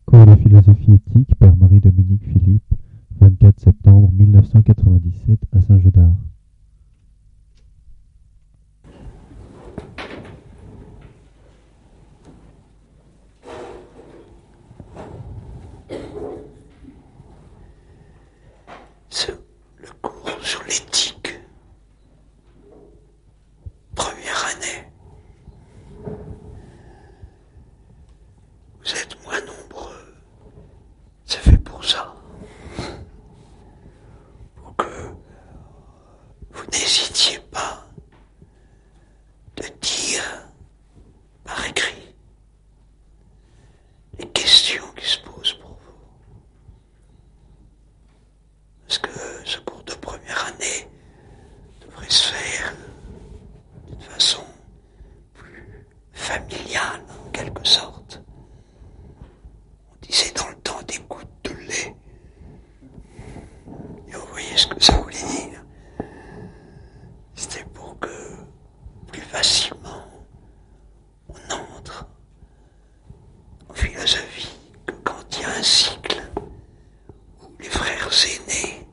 Cours de philosophie éthique par Marie-Dominique Philippe, 24 septembre 1997 à Saint-Jeudard. Le cours sur l'éthique, première année. Vous êtes moins nombreux, c'est fait pour ça. Pour que vous n'hésitiez pas de dire par écrit les questions qui se posent pour vous. Parce que ce cours de première année devrait se faire d'une façon plus familiale, en quelque sorte. On disait dans le temps des gouttes de lait. Et vous voyez ce que ça voulait dire. C'était pour que plus facilement on entre en philosophie que quand il y a un cycle où les frères aînés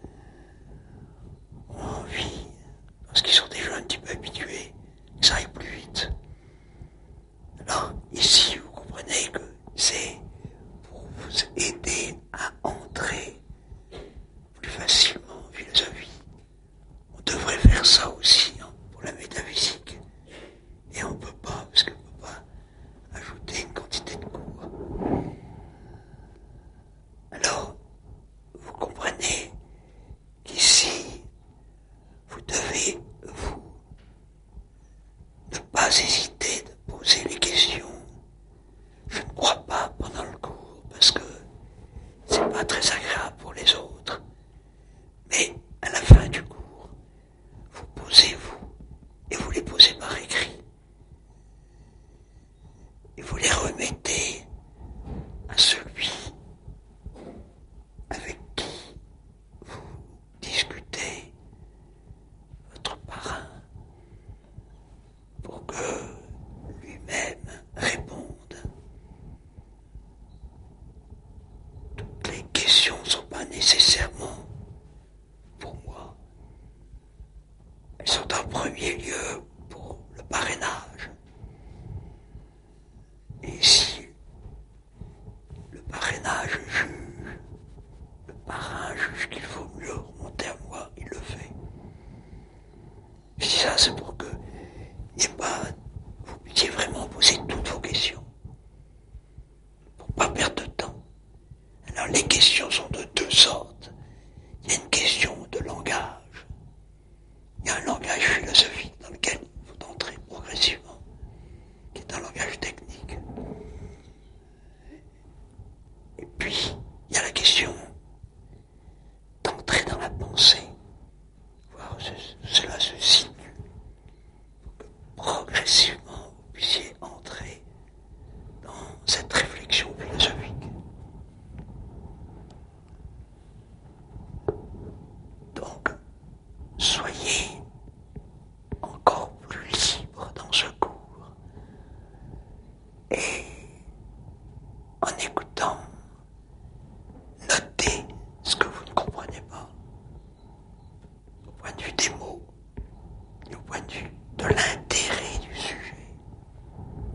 ont envie, parce qu'ils sont déjà un petit peu habitués, que ça aille plus vite. Alors ici vous comprenez que c'est pour vous aider à entrer plus facilement en philosophie. On devrait faire ça aussi pour la métaphysique. Et on ne peut pas, parce qu'on ne peut pas ajouter une quantité de cours. Alors, vous comprenez qu'ici, vous devez, ne pas hésiter de poser les questions. Je ne crois pas pendant le cours, parce que c'est pas très agréable pour les autres. Mais à la fin du cours, vous posez-vous, et vous les posez par écrit. Et vous les remettez à celui avec qui vous discutez, votre parrain, pour que lui-même réponde. Toutes les questions ne sont pas nécessairement pour moi. Elles sont en premier lieu pour le parrainage. Et si le parrainage juge, le parrain juge qu'il faut mieux remonter à moi, il le fait. Je dis ça, c'est pour que vous puissiez vraiment poser toutes vos questions. Pour pas perdre de temps. Alors les questions sont de deux sortes. Il y a une question de langage. Il y a un langage philosophique dans lequel il faut entrer progressivement, qui est un langage technique. Et puis, il y a la question d'entrer dans la pensée, voir cela se situe, pour que progressivement vous puissiez entrer dans cette réflexion philosophique. Donc, soyez encore plus libre dans ce cours. Et en écoutant, notez ce que vous ne comprenez pas, au point de vue des mots et au point de vue de l'intérêt du sujet.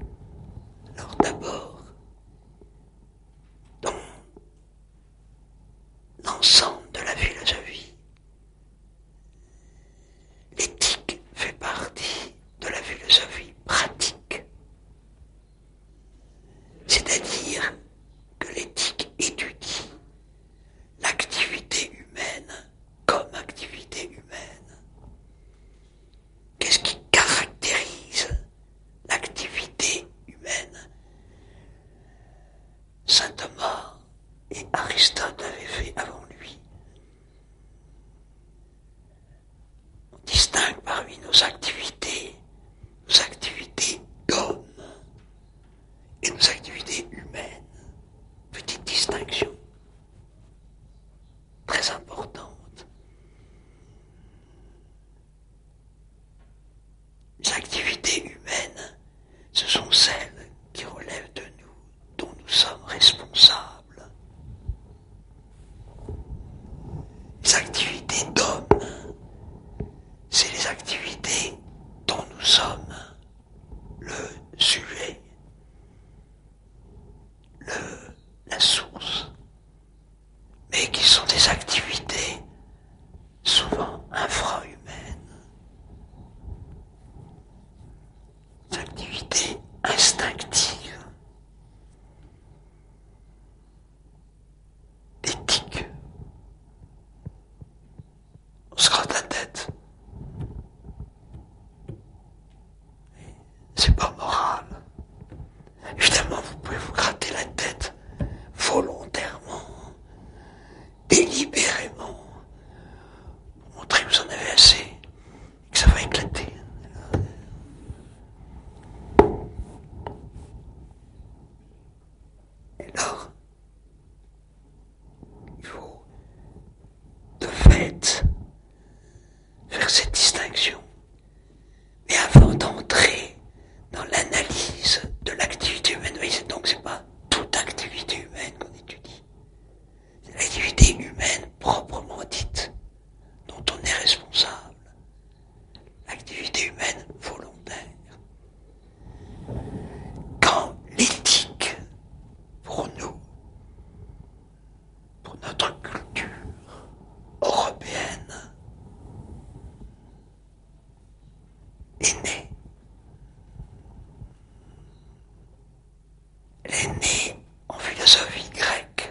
est née en philosophie grecque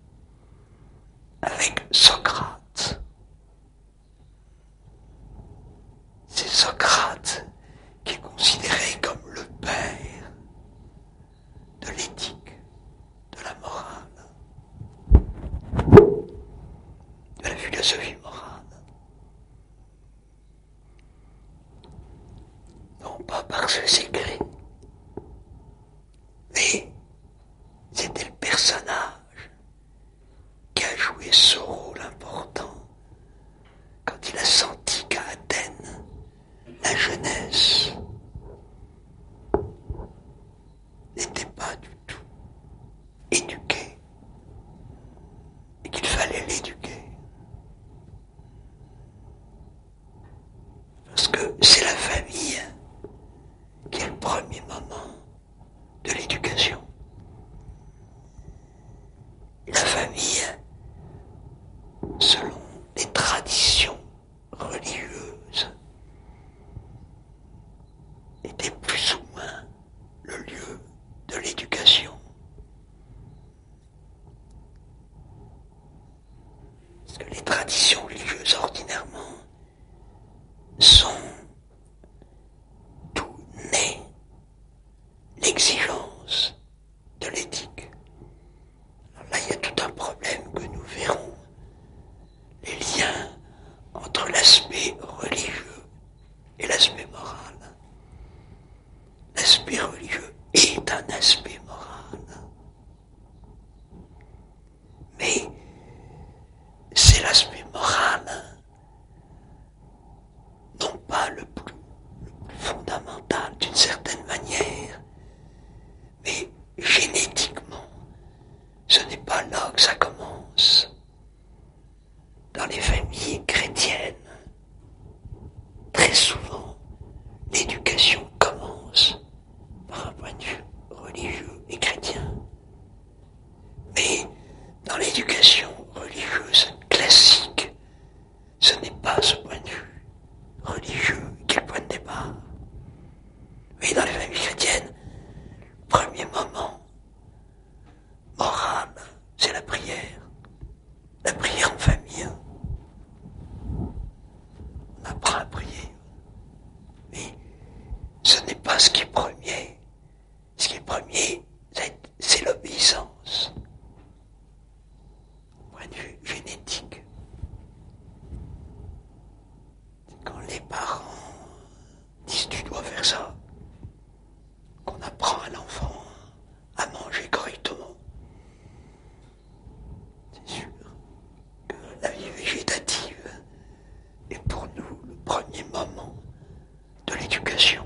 avec Socrate. C'est Socrate qui est considéré comme le père de l'éthique, de la morale, de la philosophie morale. Non pas parce que c'est écrit, mais c'était le personnage qui a joué ce rôle important quand il a senti qu'à Athènes, la jeunesse n'était pas du tout éduquée et qu'il fallait l'éduquer. Parce que c'est la famille qui est le premier moment de l'éducation. La famille, selon les traditions religieuses, était plus ou moins le lieu de l'éducation. Parce que les traditions religieuses, ordinairement, sont tout nées l'exigence de l'éthique. Alors là, il y a tout un problème que nous verrons. Les liens entre l'aspect religieux et l'aspect moral. L'aspect religieux est un aspect moral. Mais c'est l'aspect moral, non pas le plus fondamental d'une certaine manière, mais génétiquement, ce n'est pas là que ça commence. Dans les familles chrétiennes, très souvent, l'éducation commence par un point de vue religieux et chrétien. Mais dans l'éducation religieuse classique, ce n'est pas ce point de vue religieux qui est le point de départ. Mais dans les familles chrétiennes, le premier moment moral, c'est la prière. La prière en famille. On apprend à prier. Mais ce n'est pas ce qui est premier. Ce qui est premier, c'est l'obéissance. Point de vue génétique. C'est quand les parents disent tu dois faire ça, qu'on apprend à l'enfant à manger correctement. C'est sûr que la vie végétative est pour nous le premier moment de l'éducation.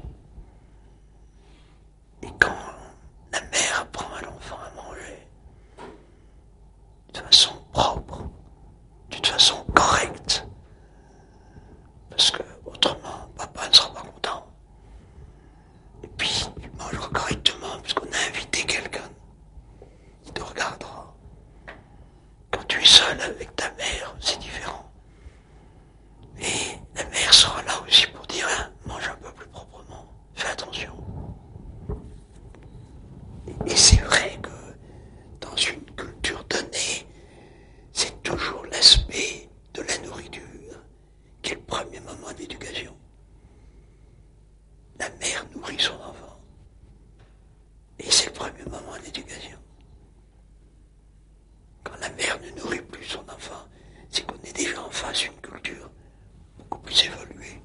Et quand la mère apprend à l'enfant à manger de façon propre, d'une façon correcte, parce que autrement papa ne sera pas content. Et puis tu mangeras correctement parce qu'on a invité quelqu'un qui te regardera. Quand tu es seul avec ta mère, c'est différent. Et la mère sera là aussi pour dire mange un peu plus proprement, fais attention. Et c'est vrai que dans une culture donnée, c'est toujours l'aspect de la nourriture qui est le premier moment d'éducation. La mère nourrit son enfant. Et c'est le premier moment d'éducation. Quand la mère ne nourrit plus son enfant, c'est qu'on est déjà en face d'une culture beaucoup plus évoluée.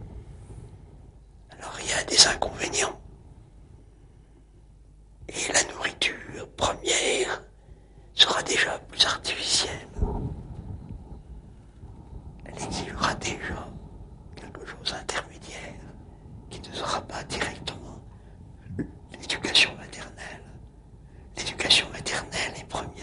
Alors il y a des inconvénients. Et la nourriture première sera déjà plus artificielle. Elle exigera déjà quelque chose d'intermédiaire qui ne sera pas directement l'éducation maternelle. L'éducation maternelle est première.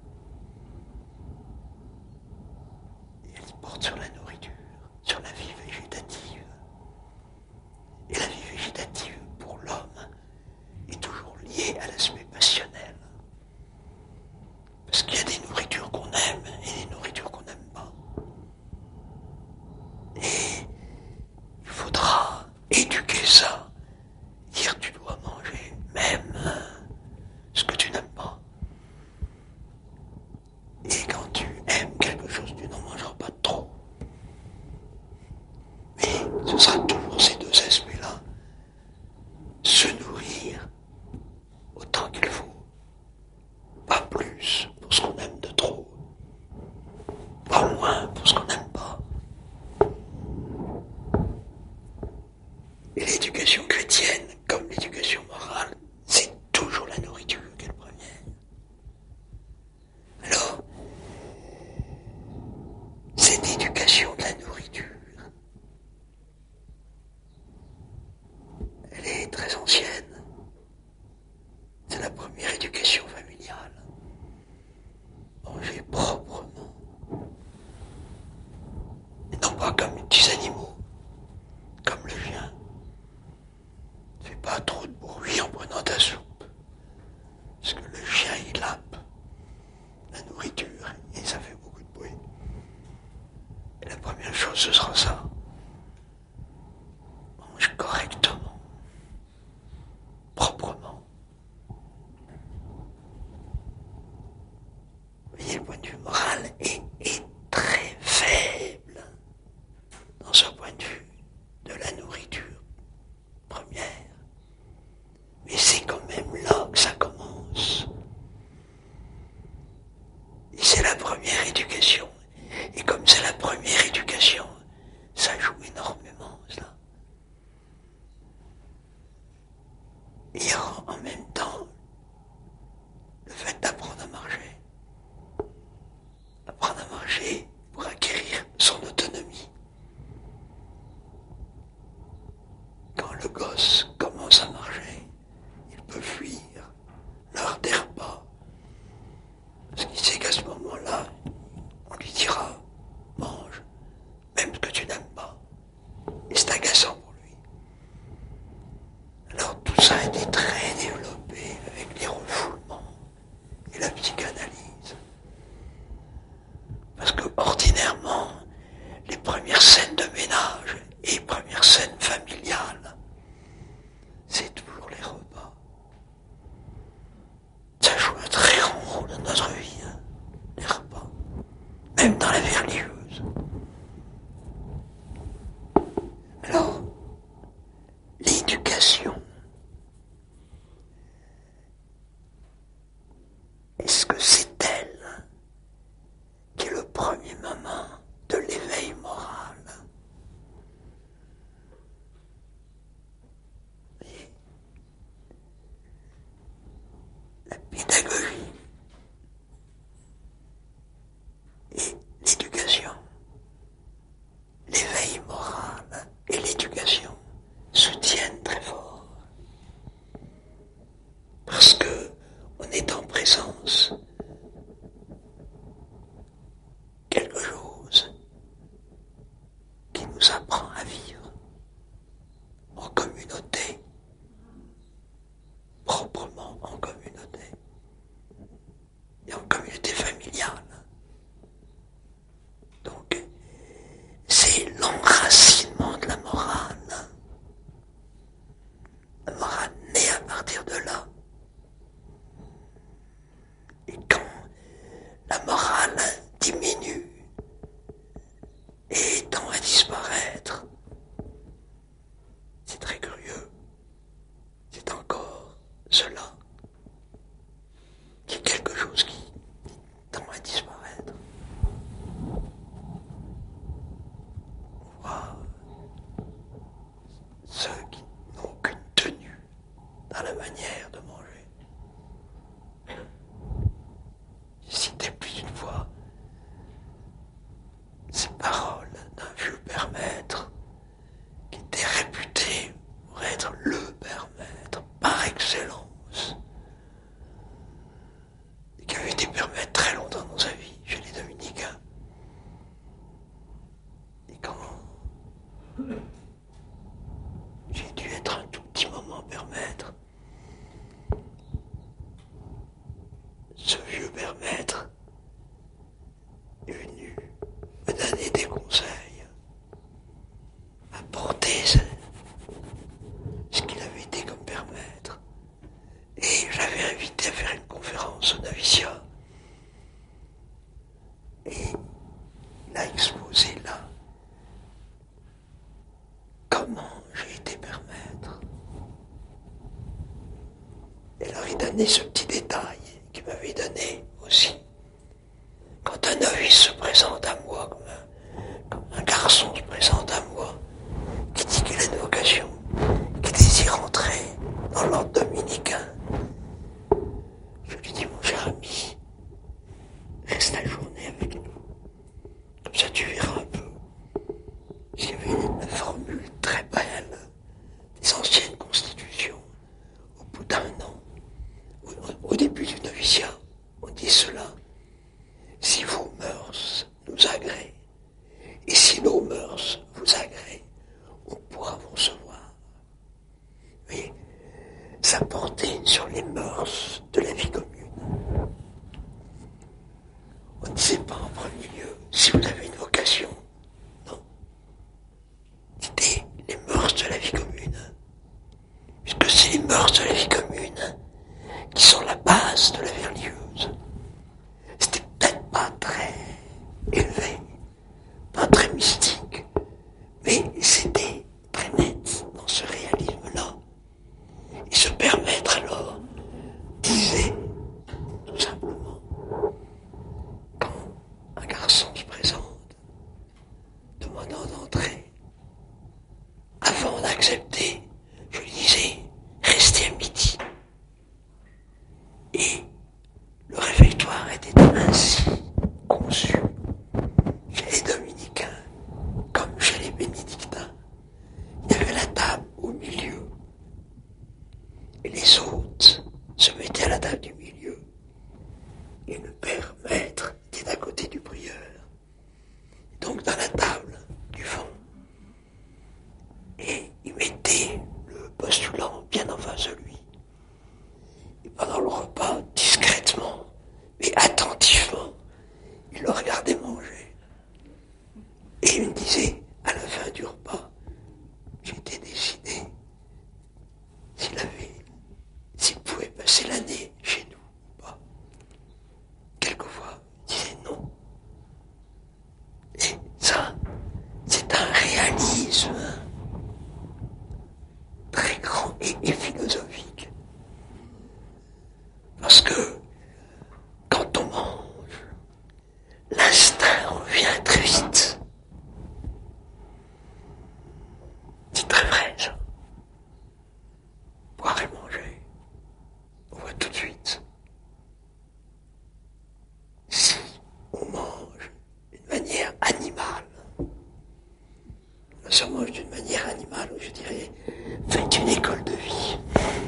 Et elle porte sur la nourriture, sur la vie végétative. Et la vie végétative, pour l'homme, est toujours liée à l'aspect passionnel. Parce qu'il y a des nourritures qu'on aime et des nourritures qu'on n'aime pas. Et il faudra éduquer ça. Dire tu dois manger même ce que tu Et l'éducation chrétienne, comme l'éducation morale, c'est toujours la nourriture qui est le premier. Alors, cette éducation de la nourriture, elle est très ancienne. C'est la première éducation familiale. Manger proprement. Et non pas comme les petits animaux, comme le chien. Ne fais pas trop de bruit en prenant ta soupe. Parce que le chien, il lappe la nourriture et ça fait beaucoup de bruit. Et la première chose, ce sera ça. Mange correctement. Proprement. Vous voyez, le point de vue moral est très faible dans ce point de vue de la nourriture première. Mais c'est quand même là que ça commence. Et c'est la première éducation. Et comme c'est la première éducation, ça joue énormément, cela. Il y a en même temps le fait d'apprendre à marcher. Apprendre à marcher pour acquérir son autonomie. Quand le gosse commence à marcher, il peut fuir l'heure des repas. Parce qu'il sait qu'à ce moment-là, on lui dira « mange, même ce que tu n'aimes pas ». Et c'est agaçant pour lui. Alors tout ça a été très développé avec les refoulements et la psychanalyse. Parce que ordinairement, les premières scènes de ménage et les premières scènes familiales, c'est toujours les repas. Ça joue un très grand rôle dans notre vie, hein, les repas. Même dans la vie religieuse. Alors, l'éducation. Est-ce que c'est elle qui est le premier moment de l'éveil moral? Et la pédagogie et l'éducation, l'éveil moral et l'éducation se tiennent très fort. Parce que on est en présence quelque chose qui nous apprend à vivre en communauté, proprement en communauté et en communauté familiale. Donc, c'est l'enracinement de la morale. La morale naît à partir de là. Et quand la morale diminue et tend à disparaître, c'est très curieux. C'est encore cela qui est quelque chose qui tend à disparaître. On voit ceux qui n'ont aucune tenue dans la manière de manger. J'ai cité plus d'une fois ces paroles d'un vieux père maître qui était réputé pour être le père maître par excellence et qui avait été père maître très longtemps dans sa vie chez les dominicains. Et quand j'ai dû être un tout petit moment père maître, ce vieux père maître est venu me donner des conseils, apporter ce qu'il avait été comme père maître. Et j'avais invité à faire une conférence au noviciat. Et il a exposé là comment j'ai été père maître. Et alors il donnait ce petit détail qu'il m'avait donné aussi. Quand un novice se présente à moi, comme un garçon se présente à moi, qui dit qu'il a une vocation, ça portait sur les mœurs de la vie commune. On ne sait pas en premier lieu si vous avez une vocation. Non. C'était les mœurs de la vie commune. Puisque c'est les mœurs de la vie commune qui sont la base de la vie religieuse. C'était peut-être pas très élevé, pas très mystique, mais c'était très net dans ce réalisme-là. Et se permettre alors, disait tout simplement, quand un garçon se présente, demandant d'entrer, avant d'accepter, je lui disais, restez à midi. Et le réfectoire était ainsi conçu chez les dominicains comme chez les bénédictins. Il y avait la table au milieu et les hôtes se mettaient à la table du milieu et le père maître était à côté du prieur. Donc dans la table du fond, et il mettait le postulant bien en face de lui. Et pendant le repas, discrètement, mais attentivement, il le regardait manger. Et il me disait, à la fin du repas, j'étais décidé s'il pouvait passer l'année chez nous ou pas. Quelquefois, il disait non. Et ça, c'est un réalisme très grand et philosophique. Parce que quand on mange, l'instinct revient très vite. C'est très vrai ça. Boire et manger, on voit tout de suite. Si on mange d'une manière animale, si on mange d'une manière animale, je dirais, faites une école de vie.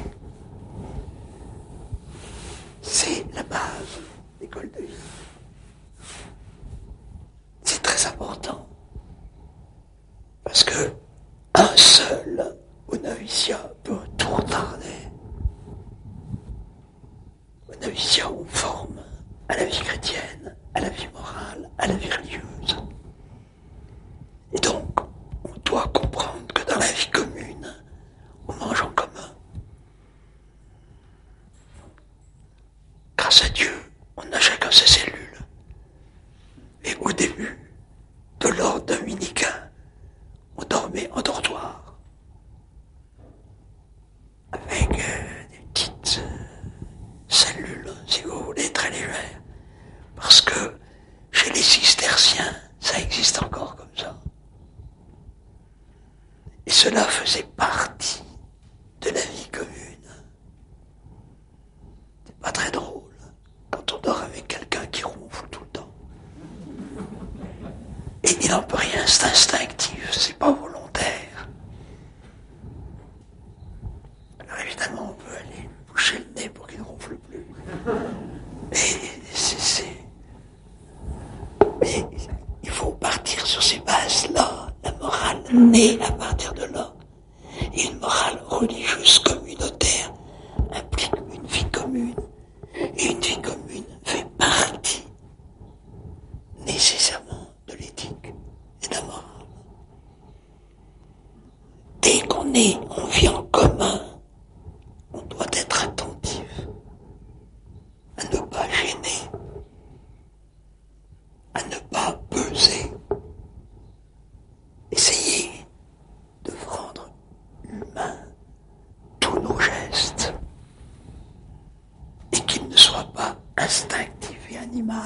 C'est la base, l'école de vie. C'est très important. Parce que un seul au noviciat peut tout retarder. Au noviciat, on forme à la vie chrétienne, à la vie morale, à la vie religieuse. Et donc, on doit comprendre que dans la vie commune, on mange en commun. Grâce à Dieu, on a chacun ses cellules. Et au début de l'ordre dominicain, on dormait en dortoir. Avec des petites cellules, si vous voulez, très légères. Parce que chez les cisterciens, ça existe encore comme ça. Et cela faisait partie de la vie commune. C'est pas très drôle quand on dort avec quelqu'un qui ronfle tout le temps. Et il n'en peut rien, c'est instinctif, c'est pas volontaire. Alors évidemment, on peut aller lui boucher le nez pour qu'il ne ronfle plus. Mais il faut partir sur ces bases-là. La morale naît à partir de là. Et une morale religieuse communautaire implique une vie commune. Et une vie commune fait partie nécessairement de l'éthique et de la morale. Dès qu'on vit en commun, on doit être attentif à ne pas gêner, à ne pas peser. Essayez de rendre humain tous nos gestes et qu'ils ne soient pas instinctifs et animaux.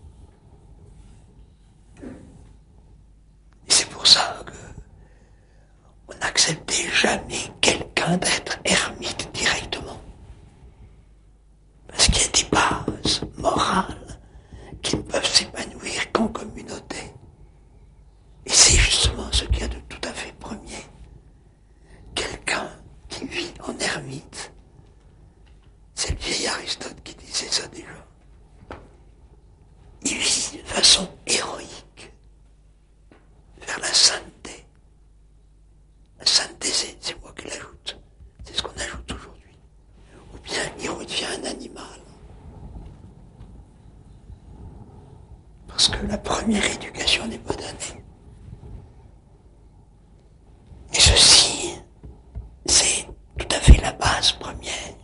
Et c'est pour ça que on n'acceptait jamais quelqu'un d'être ermite directement. Parce qu'il y a des bases morales qui ne peuvent s'épanouir qu'en communauté. Et c'est justement ce qu'il y a de tout à fait premier. Quelqu'un qui vit en ermite, c'est le vieil Aristote qui disait ça déjà. Il vit de façon héroïque vers la sainteté. La sainteté, c'est moi qui l'ajoute. C'est ce qu'on ajoute aujourd'hui. que la première éducation n'est pas donnée. Et ceci, c'est tout à fait la base première.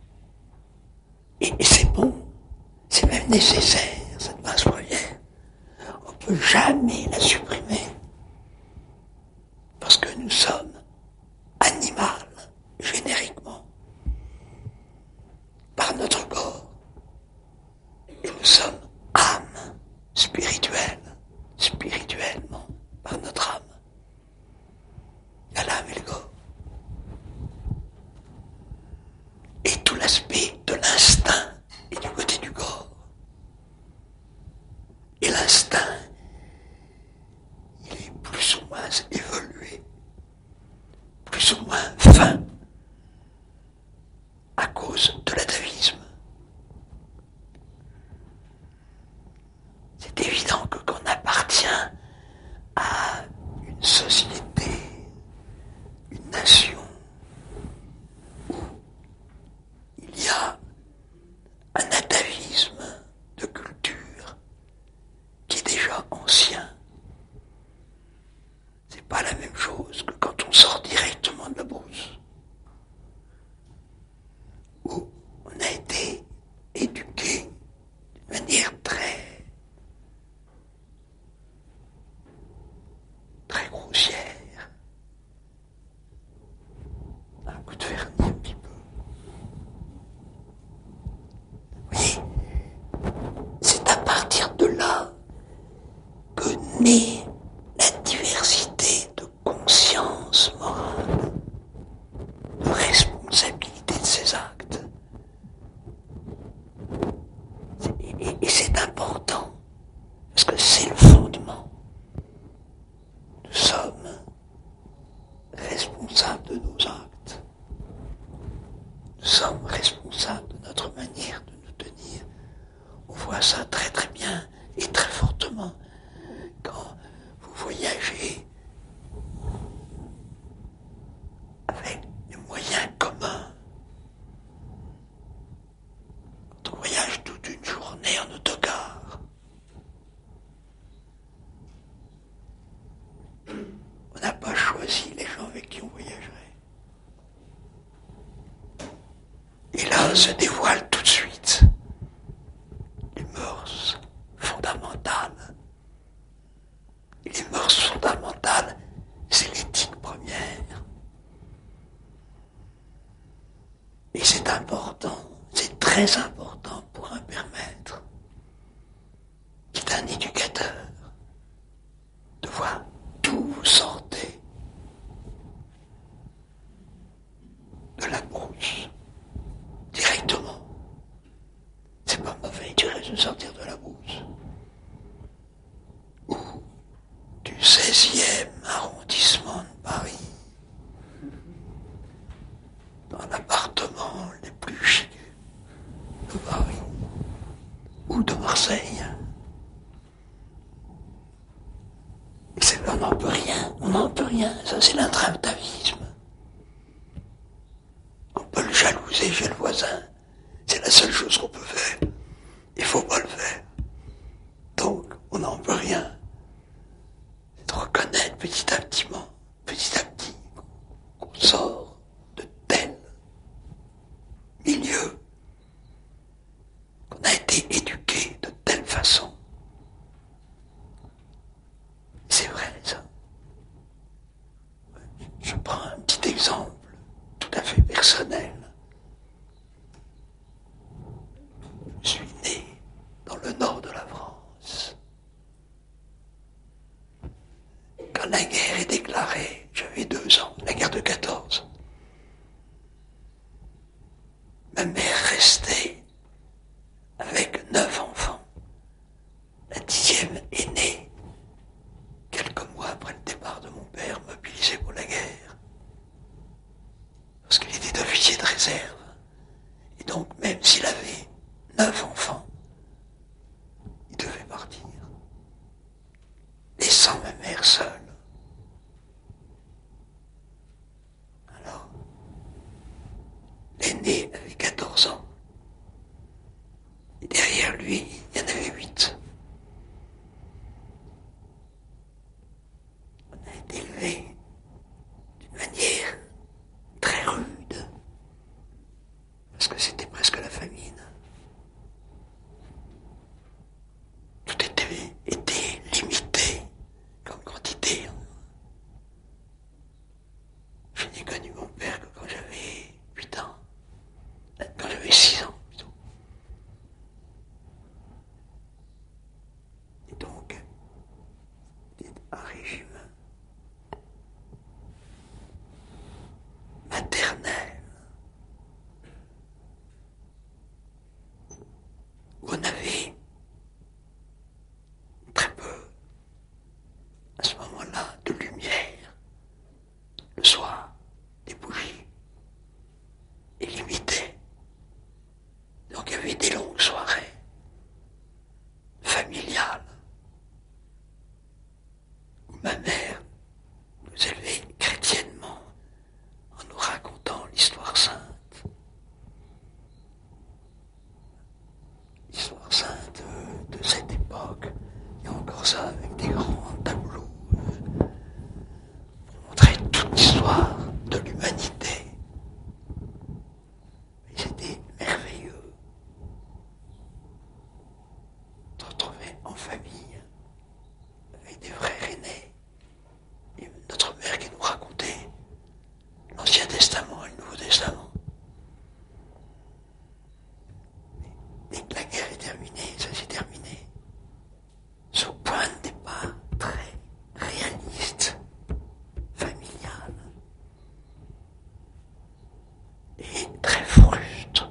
Et c'est bon, c'est même nécessaire, cette base première. On ne peut jamais la supprimer. Parce que nous sommes animal, génériquement, par notre corps. Et nous sommes âme, spirituellement, par notre âme. Il y a l'âme et le corps. Et tout l'aspect de l'instinct est du côté du corps. Et l'instinct, il est plus ou moins évolué, plus ou moins fin, à cause de l'atavisme. C'est évident que quand on appartient à une société, une nation, où il y a un atavisme de culture qui est déjà ancien, c'est pas la même chose que quand on sort directement de la brousse, où on a été éduqué d'une manière très grossière. Un coup de vernis un petit peu. Vous voyez, c'est à partir de là que naît la diversité de conscience morale, de responsabilité de ses actes. Et c'est important, parce que c'est le fondement. Nous sommes responsables de nos actes. Nous sommes responsables de notre manière de nous tenir. On voit ça très très bien et très fortement quand vous voyagez avec des moyens communs. Quand on voyage toute une journée en autocar, on n'a pas choisi les gens avec qui on voyagerait. Et là se dévoilent tout de suite les mœurs fondamentales. Et les mœurs fondamentales, c'est l'éthique première. Et c'est important, c'est très important pour un père maître, qui est un éducateur, de voir d'où vous sortez de la brousse, directement. C'est pas mauvais de sortir de la brousse. Ou du 16e arrondissement de Paris, dans l'appartement les plus chics de Paris, ou de Marseille. Et on n'en peut rien, ça c'est l'intratavisme. On peut le jalouser chez le voisin, c'est la seule chose qu'on peut faire. Il faut pas le faire. Donc, on n'en peut rien. C'est de reconnaître petit à petit qu'on sort de tel milieu, qu'on a été éduqué de telle façon. C'est vrai, ça. Je prends un petit exemple tout à fait personnel. Je suis né dans le nord de la France. Quand la guerre est déclarée, j'avais 2 ans, la guerre de 14. Ma mère restait avec 9 enfants. La 10e est née quelques mois après le départ de mon père, mobilisé pour la guerre. Parce qu'il était officier de réserve. Et donc, même s'il avait 9 enfants, il devait partir, laissant ma mère seule. Alors, l'aîné avait 14 ans. Et derrière lui, il y en avait 8. est limité. Donc il y avait des longues soirées familiales où ma mère nous élevait chrétiennement en nous racontant l'histoire sainte. L'histoire sainte de cette époque. Il y a encore ça avec des grands tableaux pour montrer toute l'histoire de l'humanité. Et c'était merveilleux de retrouver en famille avec des frères aînés et notre mère qui nous racontait l'Ancien Testament et le Nouveau Testament. Dès que la guerre est terminée, ça s'est terminé. Ce point de départ très réaliste, familial et très fruste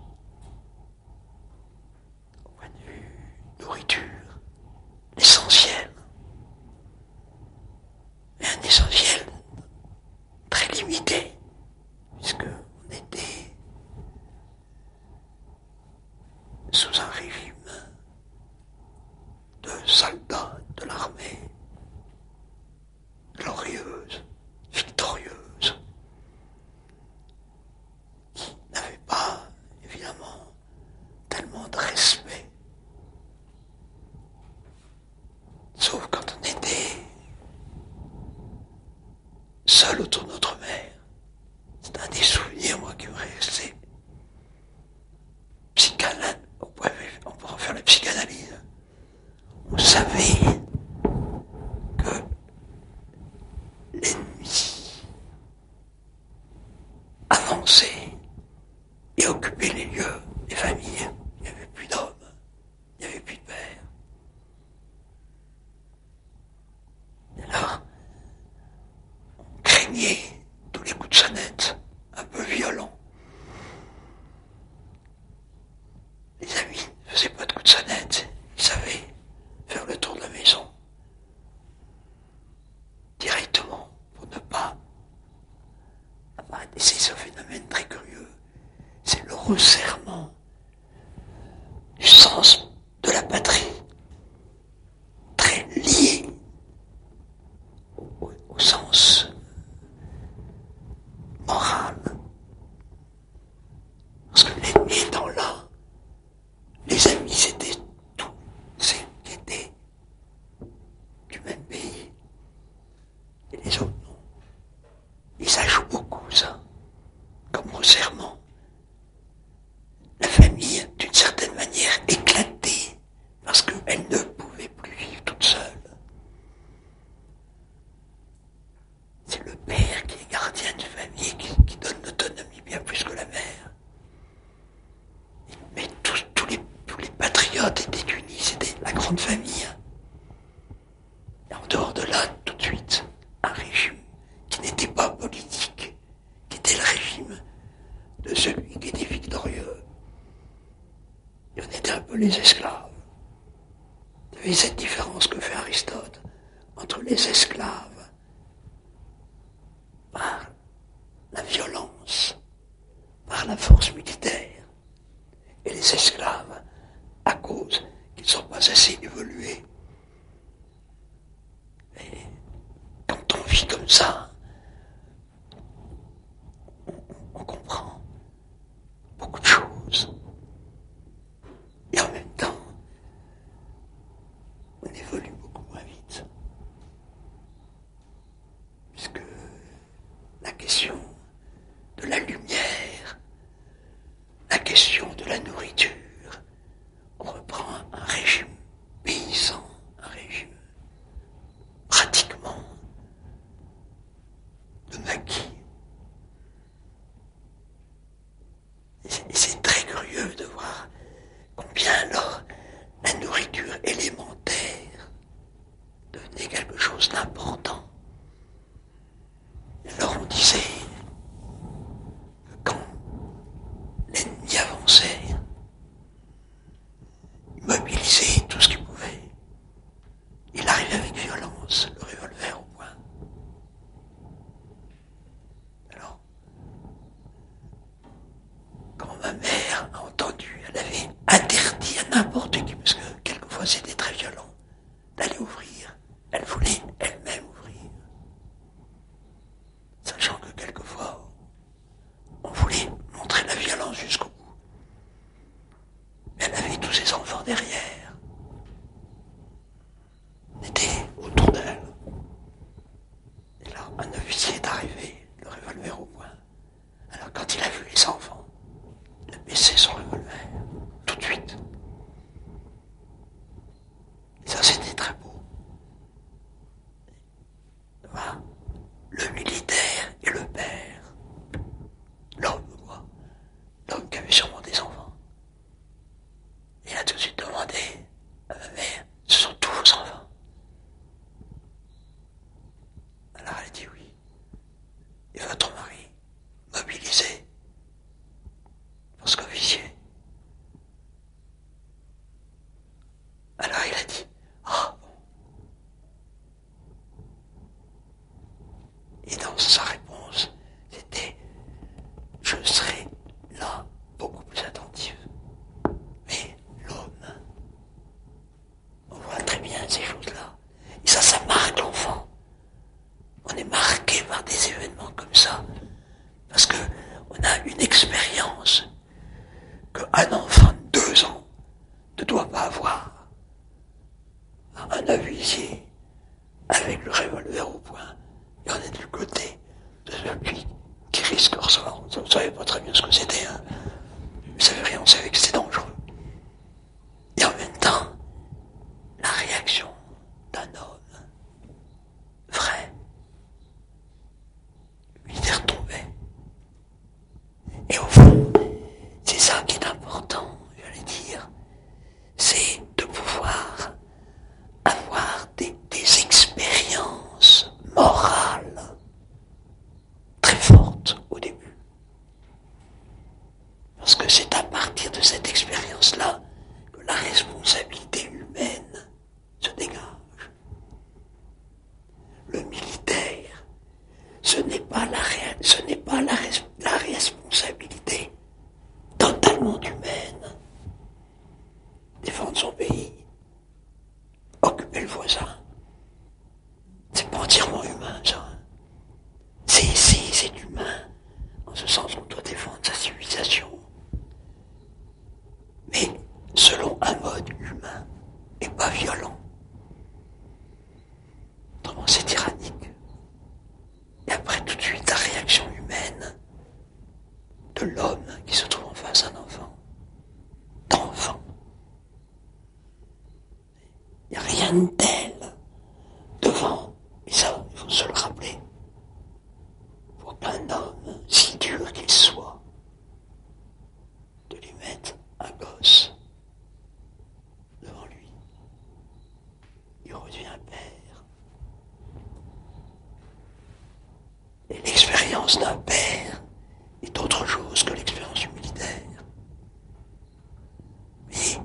au point de vue nourriture, l'essentiel. Mais un essentiel très limité, puisque on était sous un régime de soldats de l'armée glorieuse, victorieuse, qui n'avait pas, évidemment, tellement de respect. Sauf quand on était seul autour de notre mère. C'est un des souvenirs, moi, qui me restait. On pourrait faire la psychanalyse. On savait que l'ennemi avançait et occupait les lieux des familles. Il n'y avait plus d'hommes, il n'y avait plus de pères. Et là, on craignait tous les coups de sonnette un peu violents. Les amis ne faisaient pas de coups de sonnette, ils savaient faire le tour de la maison directement pour ne pas apparaître. Et c'est ce phénomène très curieux, c'est le resserrement du sens de la patrie, très lié au sens moral. Parce que l'ennemi étant là, les amis c'était tous ceux qui étaient du même pays. Et les autres non. Et ça joue beaucoup, ça, comme resserrement. La famille, d'une certaine manière, éclatée, parce qu'elle ne pouvait plus vivre toute seule. C'est le père qui est gardien de famille, qui donne l'autonomie bien plus que la mère. Mais tous les patriotes étaient unis, c'était la grande famille. Et en dehors de là, tout de suite, un régime qui n'était pas politique, qui était le régime de celui qui était victorieux. Et on était un peu les esclaves. Il y avait cette différence que fait Aristote entre les esclaves par la violence, par la force militaire, et les esclaves à cause qu'ils ne sont pas assez évolués. Et quand on vit comme ça, on comprend beaucoup de choses. Et en même temps, on évolue beaucoup moins vite. Puisque la question de la lumière, la question de la nourriture, on reprend un régime paysan, un régime pratiquement de maquis. Et c'est très curieux de voir combien alors la nourriture élémentaire devenait quelque chose d'important. Alors on disait que quand l'ennemi avançait, il mobilisait tout ce qu'il pouvait. Il arrivait avec violence, le revolver au poing. Alors, laissé son revolver, tout de suite. Et ça, c'était très beau. Voilà. Le militaire et le père. L'homme, quoi. L'homme qui avait sûrement des enfants. Il a tout de suite demandé à ma mère, ce sont tous vos enfants? Alors elle a dit oui. Et votre mari, mobilisé, poste officier. Alors il a dit, ah bon. Et dans sa réponse, c'était, je serai là beaucoup plus attentif. Mais l'homme, on voit très bien ces choses-là. Et ça marque l'enfant. On est marqué par des événements comme ça. Parce que on a une expérience qu'un enfant de 2 ans ne doit pas avoir. Un avissier avec le revolver au poing, et on est du côté de celui qui risque de recevoir. On ne savait pas très bien ce que c'était. Hein. On ne savait rien, on savait que c'était dangereux. Et en même temps, la réaction d'un homme vrai, lui est retombé. Et au fond, c'est ça qui est important, j'allais dire, c'est de pouvoir avoir des expériences morales très fortes au début. Parce que c'est à partir de cette expérience-là que la responsabilité humaine se dégage. Le militaire, ce n'est pas la responsabilité totalement humaine. Défendre son pays, occuper le voisin, c'est pas entièrement humain, ça. C'est humain, en ce sens qu'on doit défendre sa civilisation. Mais selon un mode humain et pas violent. Autrement, c'est tyrannique. Et après, tout de suite, la réaction humaine de l'homme qui se trouve en face d'un enfant. D'enfant. Il n'y a rien de tel devant, et ça, il faut se le rappeler, pour qu'un homme, si dur qu'il soit, de lui mettre un gosse devant lui. Il redevient père. Et l'expérience d'un père est autre chose que l'expérience du militaire. Mais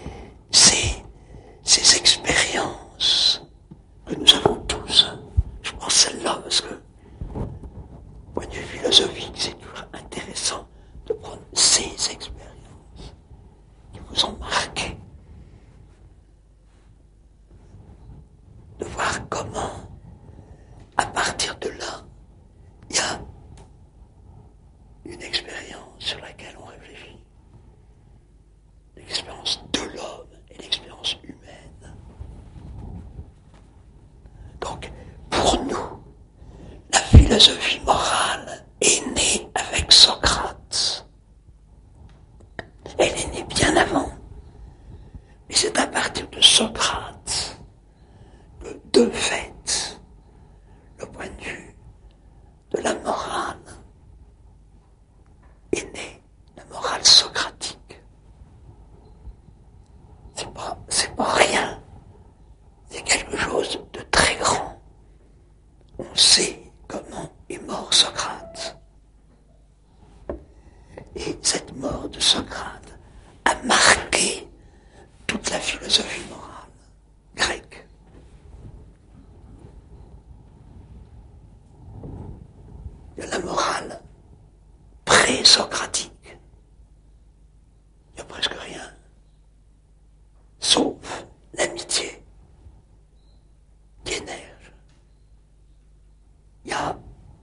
ces expériences que nous avons tous, je pense celle-là parce que, point de vue philosophique, c'est toujours intéressant de prendre ces expériences qui vous ont marqué, de voir comment, à partir de là, il y a une expérience sur laquelle on réfléchit. L'expérience de l'homme et l'expérience humaine. Donc, pour nous, la philosophie morale est née avec Socrate. Elle est née bien avant. Mais c'est à partir de Socrate que, de fait, le point de vue de la morale est né, la morale socratique. C'est pas rien. C'est quelque chose de très grand. On sait comment est mort Socrate. Et cette mort de Socrate a marqué toute la philosophie morale grecque. Il y a la morale pré-socratique. Il n'y a presque rien. Sauf l'amitié qui émerge. Il y a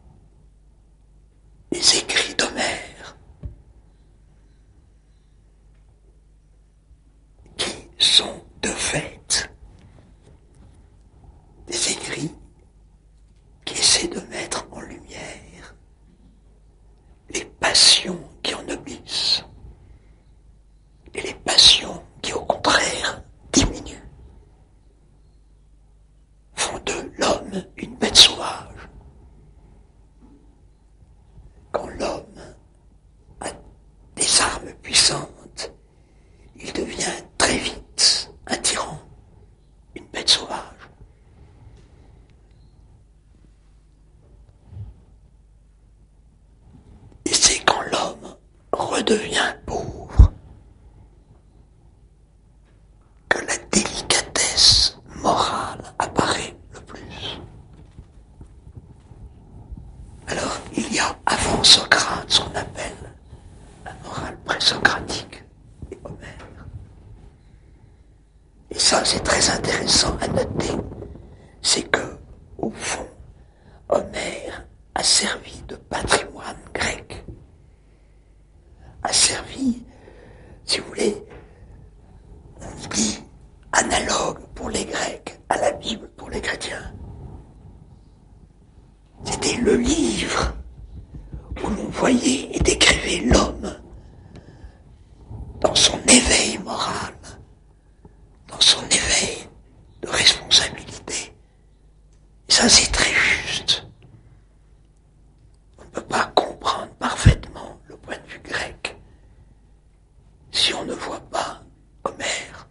les écrits d'Homère qui sont de fait arme puissante, il devient très vite un tyran, une bête sauvage. Et c'est quand l'homme redevient pauvre que la délicatesse morale apparaît le plus. Alors, il y a avant Socrate ce qu'on appelle la morale présocratique et Homère. Et ça, c'est très intéressant à noter. C'est que, au fond, Homère a servi de patrimoine grec. A servi, si vous voulez, on dit analogue pour les Grecs à la Bible pour les chrétiens. C'était le livre où l'on voyait et décrivait l'homme dans son éveil moral, dans son éveil de responsabilité. Et ça, c'est très juste. On ne peut pas comprendre parfaitement le point de vue grec si on ne voit pas Homère.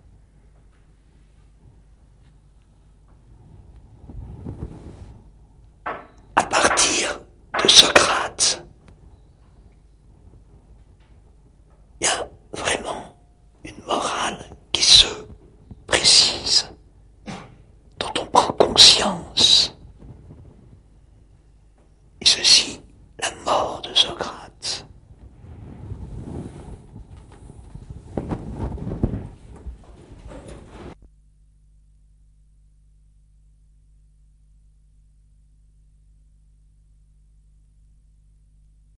À partir de Socrate, il y a